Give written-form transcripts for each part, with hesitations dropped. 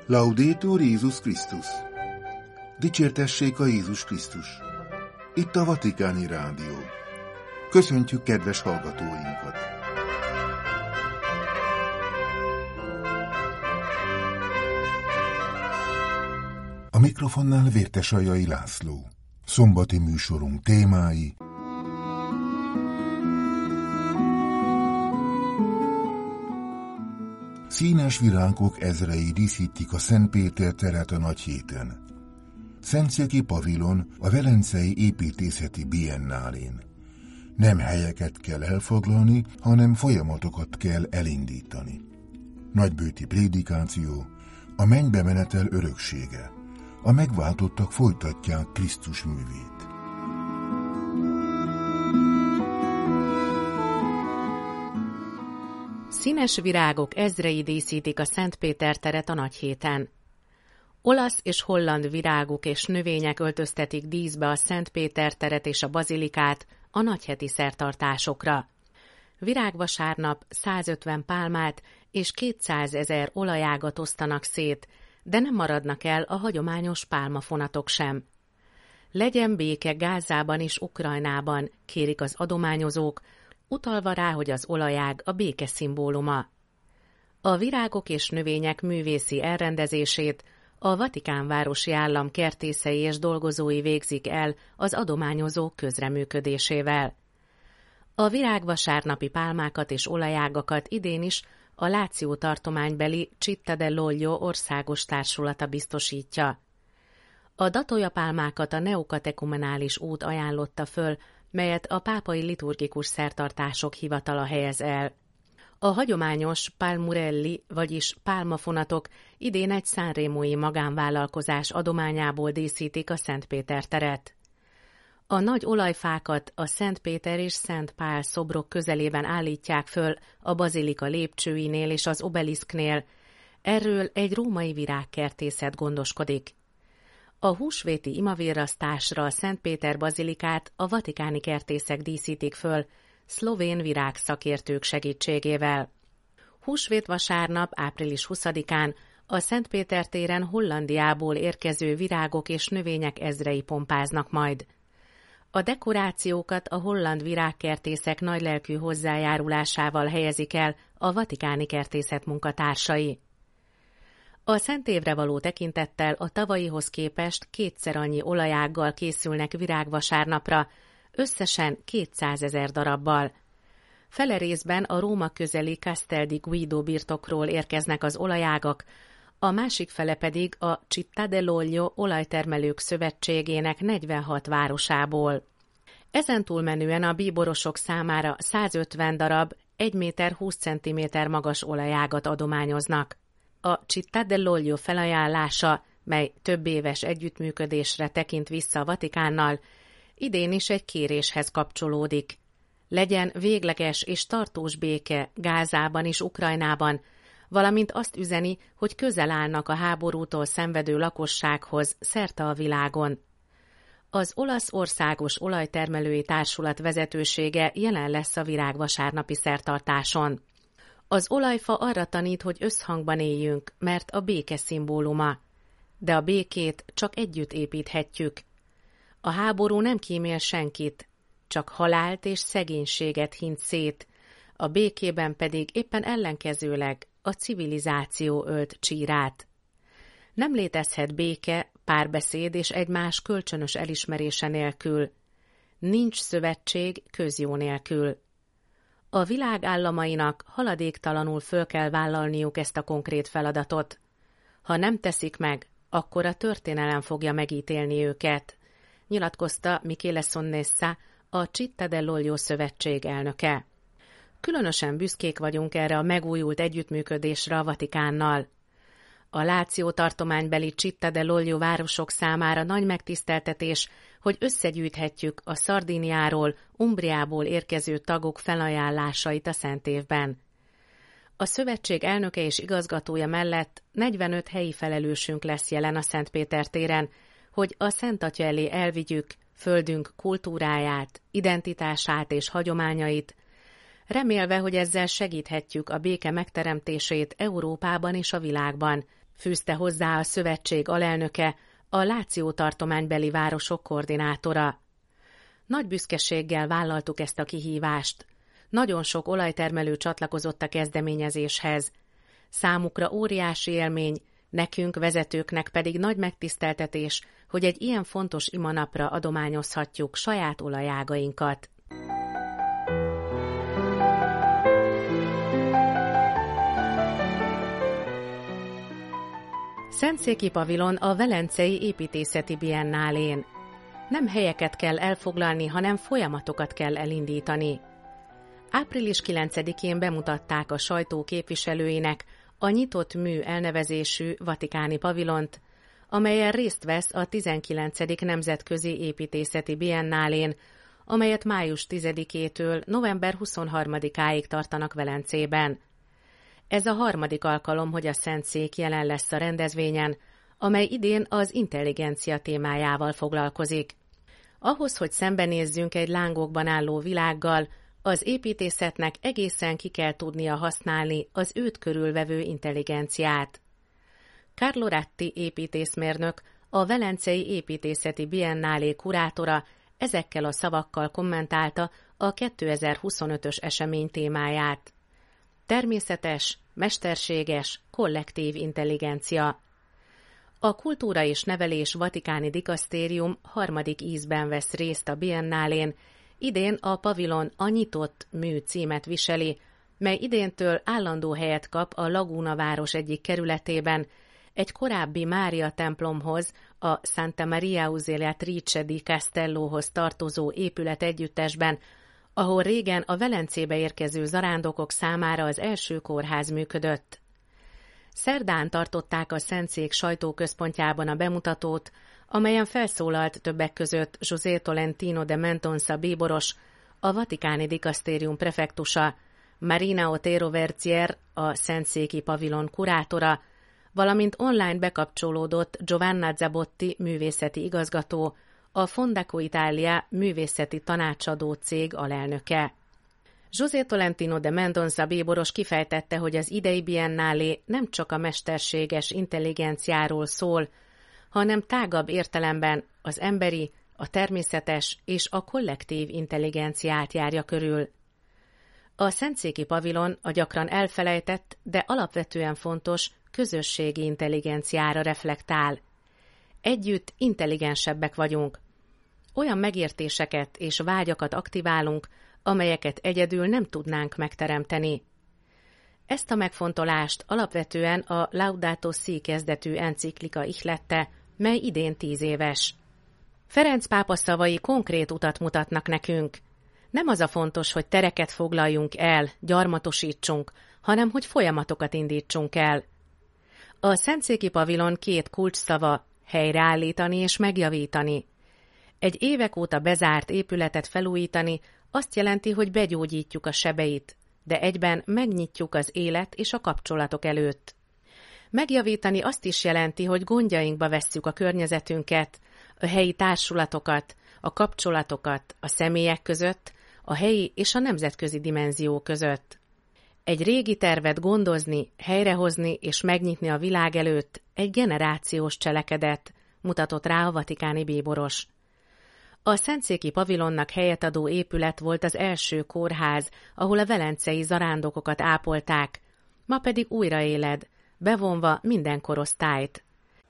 Laudetur Jézus Krisztus! Dicsértessék a Jézus Krisztus! Itt a Vatikáni Rádió. Köszöntjük kedves hallgatóinkat! A mikrofonnál Vértesajai László. Szombati műsorunk témái: színes virágok ezrei díszítik a Szent Péter teret a Nagyhéten. Szentszéki pavilon a Velencei Építészeti Biennálén. Nem helyeket kell elfoglalni, hanem folyamatokat kell elindítani. Nagybőti prédikáció, a mennybe menetel öröksége. A megváltottak folytatják Krisztus művét. Színes virágok ezrei díszítik a Szent Péter teret a Nagyhéten. Olasz és holland virágok és növények öltöztetik díszbe a Szent Péter teret és a bazilikát a nagyheti szertartásokra. Virágvasárnap 150 pálmát és 200 000 olajágat osztanak szét, de nem maradnak el a hagyományos pálmafonatok sem. Legyen béke Gázában és Ukrajnában, kérik az adományozók, utalva rá, hogy az olajág a béke szimbóluma. A virágok és növények művészi elrendezését a Vatikán városi állam kertészei és dolgozói végzik el az adományozók közreműködésével. A virágvasárnapi pálmákat és olajágakat idén is a Láció tartománybeli Città dell'Olio országos társulata biztosítja. A datójapálmákat a neokatekumenális út ajánlotta föl, melyet a pápai liturgikus szertartások hivatala helyez el. A hagyományos palmurelli, vagyis pálmafonatok idén egy sanremói magánvállalkozás adományából díszítik a Szent Péter teret. A nagy olajfákat a Szent Péter és Szent Pál szobrok közelében állítják föl a bazilika lépcsőinél és az obeliszknél. Erről egy római virágkertészet gondoskodik. A húsvéti imavirrasztásra a Szent Péter bazilikát a vatikáni kertészek díszítik föl, szlovén virágszakértők segítségével. Húsvét vasárnap, április 20-án a Szent Péter téren Hollandiából érkező virágok és növények ezrei pompáznak majd. A dekorációkat a holland virágkertészek nagylelkű hozzájárulásával helyezik el a vatikáni kertészet munkatársai. A Szent Évre való tekintettel a tavalyihoz képest 2-szer annyi olajággal készülnek virágvasárnapra, összesen 200 000 darabbal. Fele részben a Róma közeli Castel di Guido birtokról érkeznek az olajágak, a másik fele pedig a Città dell'Olio olajtermelők szövetségének 46 városából. Ezen túlmenően a bíborosok számára 150 darab 1 méter 20 cm magas olajágat adományoznak. A Città dell'Olio felajánlása, mely több éves együttműködésre tekint vissza a Vatikánnal, idén is egy kéréshez kapcsolódik. Legyen végleges és tartós béke Gázában és Ukrajnában, valamint azt üzeni, hogy közel állnak a háborútól szenvedő lakossághoz szerte a világon. Az olasz országos olajtermelői társulat vezetősége jelen lesz a virágvasárnapi szertartáson. Az olajfa arra tanít, hogy összhangban éljünk, mert a béke szimbóluma. De a békét csak együtt építhetjük. A háború nem kímél senkit, csak halált és szegénységet hint szét, a békében pedig éppen ellenkezőleg a civilizáció ölt csírát. Nem létezhet béke, párbeszéd és egymás kölcsönös elismerése nélkül. Nincs szövetség közjó nélkül. A világ államainak haladéktalanul föl kell vállalniuk ezt a konkrét feladatot. Ha nem teszik meg, akkor a történelem fogja megítélni őket, nyilatkozta Michele Sonnessa, a Città dell'Olio szövetség elnöke. Különösen büszkék vagyunk erre a megújult együttműködésre a Vatikánnal. A Láció tartománybeli Città dell'Olio városok számára nagy megtiszteltetés, hogy összegyűjthetjük a Szardíniáról, Umbriából érkező tagok felajánlásait a Szent Évben. A szövetség elnöke és igazgatója mellett 45 helyi felelősünk lesz jelen a Szent Péter téren, hogy a Szent Atya elé elvigyük földünk kultúráját, identitását és hagyományait, remélve, hogy ezzel segíthetjük a béke megteremtését Európában és a világban, fűzte hozzá a szövetség alelnöke, a Láció tartománybeli városok koordinátora. Nagy büszkeséggel vállaltuk ezt a kihívást. Nagyon sok olajtermelő csatlakozott a kezdeményezéshez. Számukra óriási élmény, nekünk vezetőknek pedig nagy megtiszteltetés, hogy egy ilyen fontos imanapra adományozhatjuk saját olajágainkat. Szentszéki pavilon a Velencei Építészeti Biennálén. Nem helyeket kell elfoglalni, hanem folyamatokat kell elindítani. Április 9-én bemutatták a sajtó képviselőinek a Nyitott Mű elnevezésű vatikáni pavilont, amelyen részt vesz a 19. Nemzetközi Építészeti Biennálén, amelyet május 10-től november 23-áig tartanak Velencében. Ez a harmadik alkalom, hogy a Szentszék jelen lesz a rendezvényen, amely idén az intelligencia témájával foglalkozik. Ahhoz, hogy szembenézzünk egy lángokban álló világgal, az építészetnek egészen ki kell tudnia használni az őt körülvevő intelligenciát. Carlo Ratti építészmérnök, a Velencei Építészeti Biennálé kurátora ezekkel a szavakkal kommentálta a 2025-ös esemény témáját. Természetes, mesterséges, kollektív intelligencia. A Kultúra és Nevelés Vatikáni Dikasztérium harmadik ízben vesz részt a Biennálén, idén a pavilon a Nyitott Mű címet viseli, mely idéntől állandó helyet kap a Laguna város egyik kerületében, egy korábbi Mária templomhoz, a Santa Maria Ausiliatrice di Castellóhoz tartozó épület együttesben, ahol régen a Velencébe érkező zarándokok számára az első kórház működött. Szerdán tartották a Szentszék sajtóközpontjában a bemutatót, amelyen felszólalt többek között José Tolentino de Mendoza bíboros, a Vatikáni Dikasztérium prefektusa, Marina Otero Verzier, a Szentszéki pavilon kurátora, valamint online bekapcsolódott Giovanna Zabotti művészeti igazgató, a Fondaco Italia művészeti tanácsadó cég alelnöke. José Tolentino de Mendoza bíboros kifejtette, hogy az idei biennálé nem csak a mesterséges intelligenciáról szól, hanem tágabb értelemben az emberi, a természetes és a kollektív intelligenciát járja körül. A Szentszéki pavilon a gyakran elfelejtett, de alapvetően fontos közösségi intelligenciára reflektál. Együtt intelligensebbek vagyunk. Olyan megértéseket és vágyakat aktiválunk, amelyeket egyedül nem tudnánk megteremteni. Ezt a megfontolást alapvetően a Laudato Si kezdetű enciklika ihlette, mely idén 10 éves. Ferenc pápa szavai konkrét utat mutatnak nekünk. Nem az a fontos, hogy tereket foglaljunk el, gyarmatosítsunk, hanem hogy folyamatokat indítsunk el. A Szentszéki pavilon 2 kulcsszava, helyreállítani és megjavítani. Egy évek óta bezárt épületet felújítani azt jelenti, hogy begyógyítjuk a sebeit, de egyben megnyitjuk az élet és a kapcsolatok előtt. Megjavítani azt is jelenti, hogy gondjainkba vesszük a környezetünket, a helyi társulatokat, a kapcsolatokat a személyek között, a helyi és a nemzetközi dimenzió között. Egy régi tervet gondozni, helyrehozni és megnyitni a világ előtt egy generációs cselekedet, mutatott rá a vatikáni bíboros. A Szentszéki pavilonnak helyet adó épület volt az első kórház, ahol a velencei zarándokokat ápolták, ma pedig újraéled, bevonva minden korosztályt.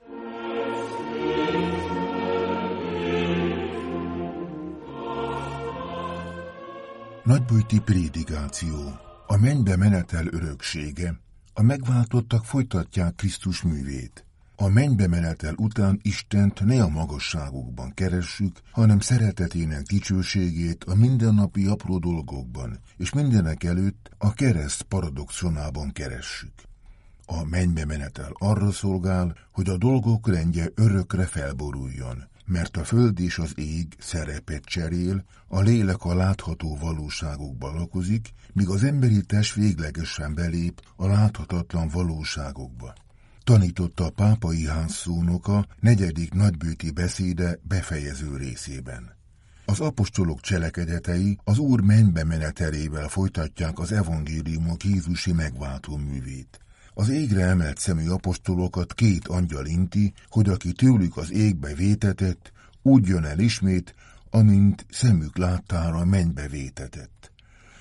Nagybőti prédikáció, a mennybe menetel öröksége, a megváltottak folytatják Krisztus művét. A mennybe menetel után Istent ne a magasságokban keressük, hanem szeretetének dicsőségét a mindennapi apró dolgokban, és mindenek előtt a kereszt paradoxonában keressük. A mennybe menetel arra szolgál, hogy a dolgok rendje örökre felboruljon, mert a föld és az ég szerepet cserél, a lélek a látható valóságokban lakozik, míg az emberi test véglegesen belép a láthatatlan valóságokba. Tanította a pápai ház szónoka 4. nagybőti beszéde befejező részében. Az apostolok cselekedetei az Úr mennybe menetelével folytatják az evangéliumok Jézusi megváltó művét. Az égre emelt szemű apostolokat két angyal inti, hogy aki tőlük az égbe vétetett, úgy jön el ismét, amint szemük láttára mennybe vétetett.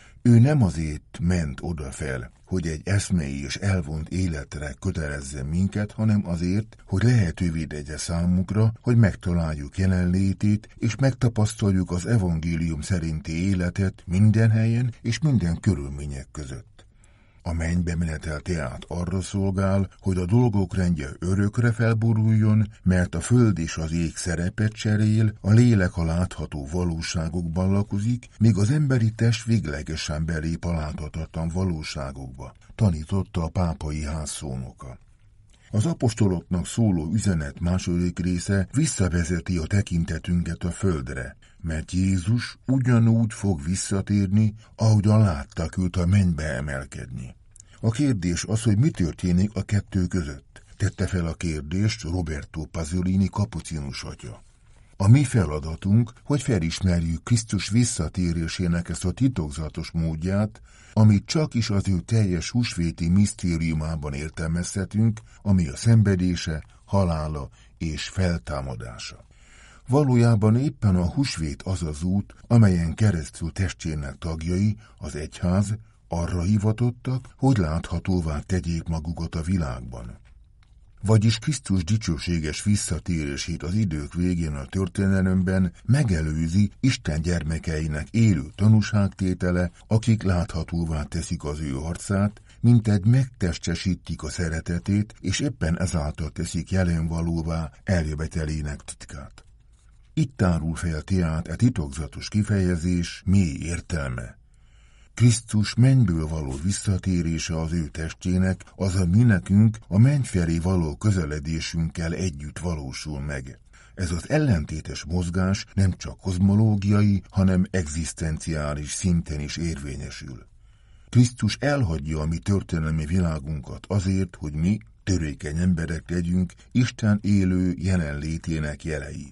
Ő nem azért ment odafel, hogy egy eszmei és elvont életre kötelezzen minket, hanem azért, hogy lehetővé tegye számunkra, hogy megtaláljuk jelenlétét, és megtapasztaljuk az evangélium szerinti életet minden helyen és minden körülmények között. A mennybe menetel tehát arra szolgál, hogy a dolgok rendje örökre felboruljon, mert a föld és az ég szerepet cserél, a lélek a látható valóságokban lakozik, míg az emberi test véglegesen belép a láthatatlan valóságokba, tanította a pápai házszónoka. Az apostoloknak szóló üzenet második része visszavezeti a tekintetünket a földre, mert Jézus ugyanúgy fog visszatérni, ahogyan látták őt a mennybe emelkedni. A kérdés az, hogy mi történik a kettő között. Tette fel a kérdést Roberto Pasolini kapucinus atya. A mi feladatunk, hogy felismerjük Krisztus visszatérésének ezt a titokzatos módját, amit csak is az ő teljes húsvéti misztériumában értelmezhetünk, ami a szenvedése, halála és feltámadása. Valójában éppen a húsvét az az út, amelyen keresztül testének tagjai, az egyház, arra hivatottak, hogy láthatóvá tegyék magukat a világban. Vagyis Krisztus dicsőséges visszatérését az idők végén a történelemben megelőzi Isten gyermekeinek élő tanúságtétele, akik láthatóvá teszik az ő arcát, mintegy megtestesítik a szeretetét, és éppen ezáltal teszik jelenvalóvá eljövetelének titkát. Itt tárul fel tehát titokzatos kifejezés mély értelme. Krisztus mennyből való visszatérése az ő testének, az a mi nekünk a menny felé való közeledésünkkel együtt valósul meg. Ez az ellentétes mozgás nem csak kozmológiai, hanem egzisztenciális szinten is érvényesül. Krisztus elhagyja a mi történelmi világunkat azért, hogy mi, törékeny emberek legyünk Isten élő jelenlétének jelei.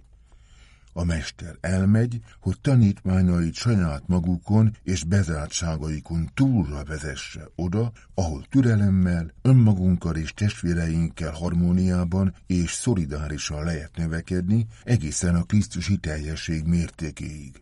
A mester elmegy, hogy tanítványait saját magukon és bezártságaikon túlra vezesse oda, ahol türelemmel, önmagunkkal és testvéreinkkel harmóniában és szolidárisan lehet növekedni egészen a krisztusi teljesség mértékéig.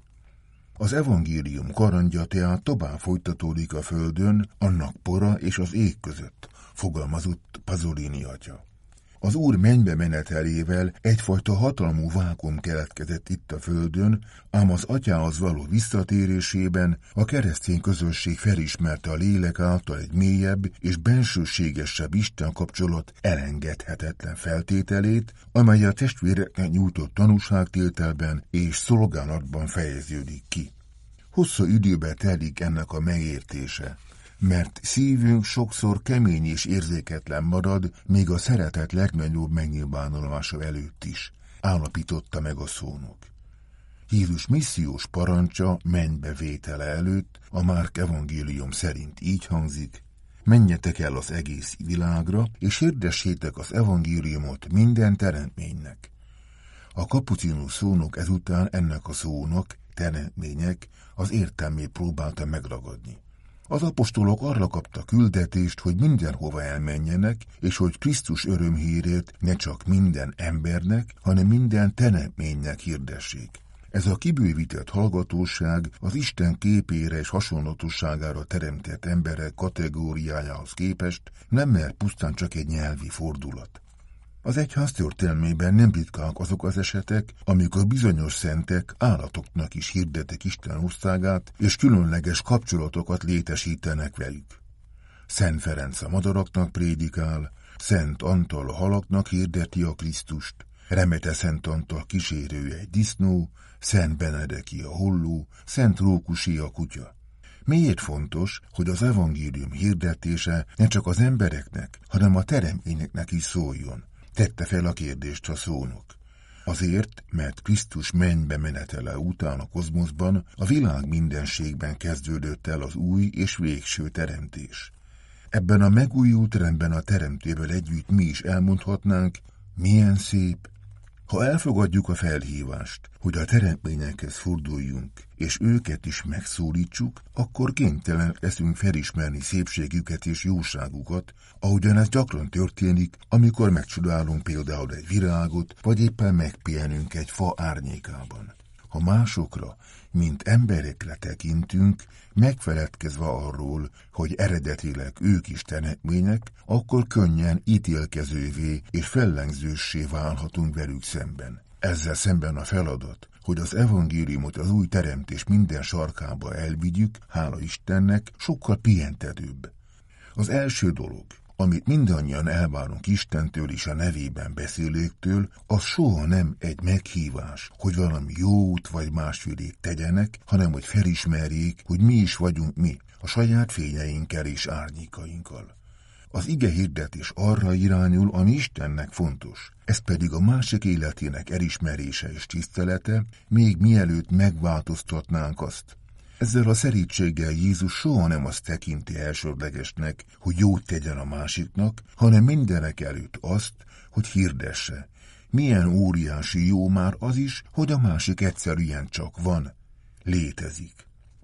Az evangélium karantja tehát tovább folytatódik a földön, annak pora és az ég között, fogalmazott Pasolini atya. Az Úr mennybe menetelével egyfajta hatalmú vákuum keletkezett itt a földön, ám az atyához való visszatérésében a keresztény közösség felismerte a lélek által egy mélyebb és bensőségesebb Isten kapcsolat elengedhetetlen feltételét, amely a testvéreknek nyújtott tanúságtételben és szolgálatban fejeződik ki. Hosszú időbe telik ennek a megértése, mert szívünk sokszor kemény és érzéketlen marad, még a szeretet legnagyobb megnyilvánulása előtt is, állapította meg a szónok. Jézus missziós parancsa mennybe vétele előtt a Márk evangélium szerint így hangzik: menjetek el az egész világra, és hirdessétek az evangéliumot minden teremtménynek. A kapucinus szónok ezután ennek a szónak, teremtmények, az értelmét próbálta megragadni. Az apostolok arra kaptak küldetést, hogy mindenhova elmenjenek, és hogy Krisztus örömhírét ne csak minden embernek, hanem minden teremtménynek hirdessék. Ez a kibővített hallgatóság az Isten képére és hasonlatosságára teremtett emberek kategóriájához képest nem mert pusztán csak egy nyelvi fordulat. Az egyház történelmében nem ritkák azok az esetek, amikor bizonyos szentek állatoknak is hirdetik Isten országát, és különleges kapcsolatokat létesítenek velük. Szent Ferenc a madaraknak prédikál, Szent Antal a halaknak hirdeti a Krisztust, Remete Szent Antal kísérője egy disznó, Szent Benedeki a holló, Szent Rókusi a kutya. Miért fontos, hogy az evangélium hirdetése ne csak az embereknek, hanem a teremtményeknek is szóljon? Tette fel a kérdést a szónok. Azért, mert Krisztus mennybe menetele után a kozmoszban, a világ mindenségben kezdődött el az új és végső teremtés. Ebben a megújult rendben a teremtővel együtt mi is elmondhatnánk, milyen szép, Ha elfogadjuk a felhívást, hogy a teremtményekhez forduljunk, és őket is megszólítsuk, akkor kénytelenek leszünk felismerni szépségüket és jóságukat, ahogyan ez gyakran történik, amikor megcsodálunk például egy virágot, vagy éppen megpihenünk egy fa árnyékában. Ha másokra, mint emberekre tekintünk, megfeledkezve arról, hogy eredetileg ők is teremtmények, akkor könnyen ítélkezővé és fellengzőssé válhatunk velük szemben. Ezzel szemben a feladat, hogy az evangéliumot az új teremtés minden sarkába elvigyük, hála Istennek, sokkal pihentetőbb. Az első dolog, amit mindannyian elvárunk Istentől és a nevében beszélőktől, az soha nem egy meghívás, hogy valami jót vagy másfélét tegyenek, hanem hogy felismerjék, hogy mi is vagyunk mi, a saját fényeinkkel és árnyékainkkal. Az ige hirdetés arra irányul, ami Istennek fontos, ez pedig a másik életének elismerése és tisztelete, még mielőtt megváltoztatnánk azt. Ezzel a szerítséggel Jézus soha nem azt tekinti elsődlegesnek, hogy jót tegyen a másiknak, hanem mindenek előtt azt, hogy hirdesse. Milyen óriási jó már az is, hogy a másik egyszerűen csak van, létezik.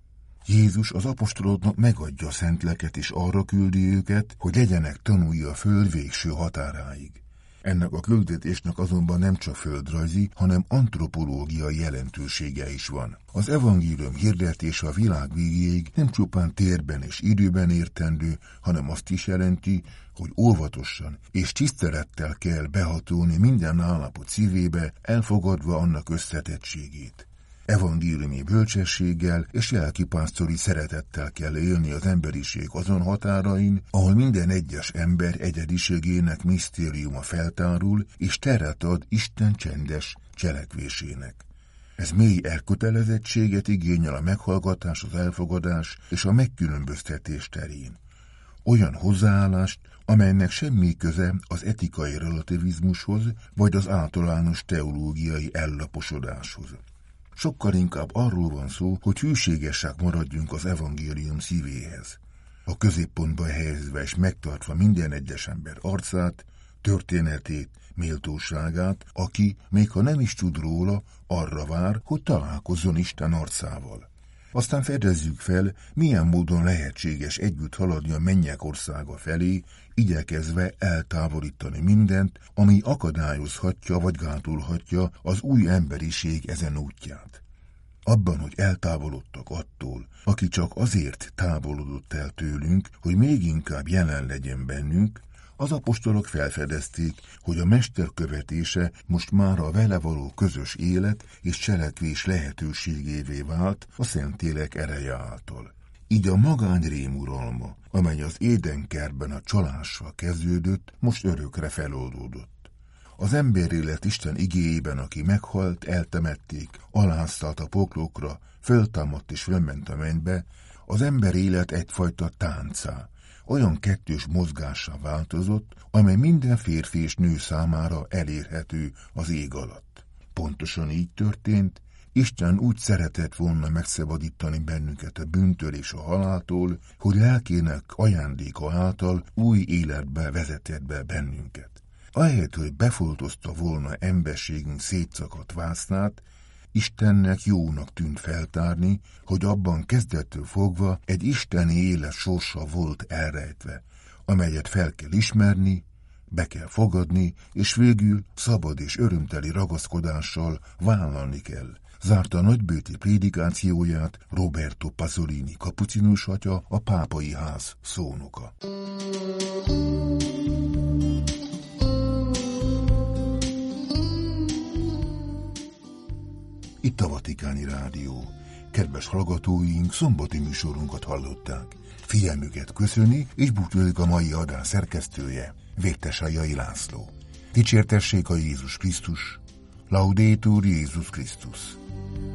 Jézus az apostoloknak megadja a szent lelket és arra küldi őket, hogy legyenek tanúi a föld végső határáig. Ennek a küldetésnek azonban nem csak földrajzi, hanem antropológiai jelentősége is van. Az evangélium hirdetése a világ végéig nem csupán térben és időben értendő, hanem azt is jelenti, hogy óvatosan és tisztelettel kell behatolni minden állapot szívébe, elfogadva annak összetettségét. Evangéliumi bölcsességgel és lelkipásztori szeretettel kell élni az emberiség azon határain, ahol minden egyes ember egyediségének misztériuma feltárul és teret ad Isten csendes cselekvésének. Ez mély elkötelezettséget igényel a meghallgatás, az elfogadás és a megkülönböztetés terén. Olyan hozzáállást, amelynek semmi köze az etikai relativizmushoz vagy az általános teológiai ellaposodáshoz. Sokkal inkább arról van szó, hogy hűségesek maradjunk az evangélium szívéhez. A középpontba helyezve és megtartva minden egyes ember arcát, történetét, méltóságát, aki, még ha nem is tud róla, arra vár, hogy találkozzon Isten arcával. Aztán fedezzük fel, milyen módon lehetséges együtt haladni a mennyek országa felé, igyekezve eltávolítani mindent, ami akadályozhatja vagy gátolhatja az új emberiség ezen útját. Abban, hogy eltávolodtak attól, aki csak azért távolodott el tőlünk, hogy még inkább jelen legyen bennünk, az apostolok felfedezték, hogy a mester követése most már a vele való közös élet és cselekvés lehetőségévé vált a Szentlélek ereje által. Így a magányrém uralma, amely az Édenkertben a csalással kezdődött, most örökre feloldódott. Az emberélet Isten igéjében, aki meghalt, eltemették, alázták a poklokra, föltámadt és fölment a mennybe, az ember élet egyfajta táncá, olyan kettős mozgássá változott, amely minden férfi és nő számára elérhető az ég alatt. Pontosan így történt, Isten úgy szeretett volna megszabadítani bennünket a bűntől és a haláltól, hogy lelkének ajándéka által új életbe vezetett be bennünket. Ahelyett, hogy befoltozta volna emberségünk szétszakadt vásznát, Istennek jónak tűnt feltárni, hogy abban kezdettől fogva egy isteni élet sorsa volt elrejtve, amelyet fel kell ismerni, be kell fogadni, és végül szabad és örömteli ragaszkodással vállalni kell. Zárta a nagybőti prédikációját Roberto Pasolini kapucinus atya, a pápai ház szónoka. Itt a Vatikáni Rádió. Kedves hallgatóink, szombati műsorunkat hallották. Figyelmüket köszöni és búcsúzik a mai adás szerkesztője, Vértesajai László. Dicsértessék a Jézus Krisztus, Laudetur Jézus Krisztus.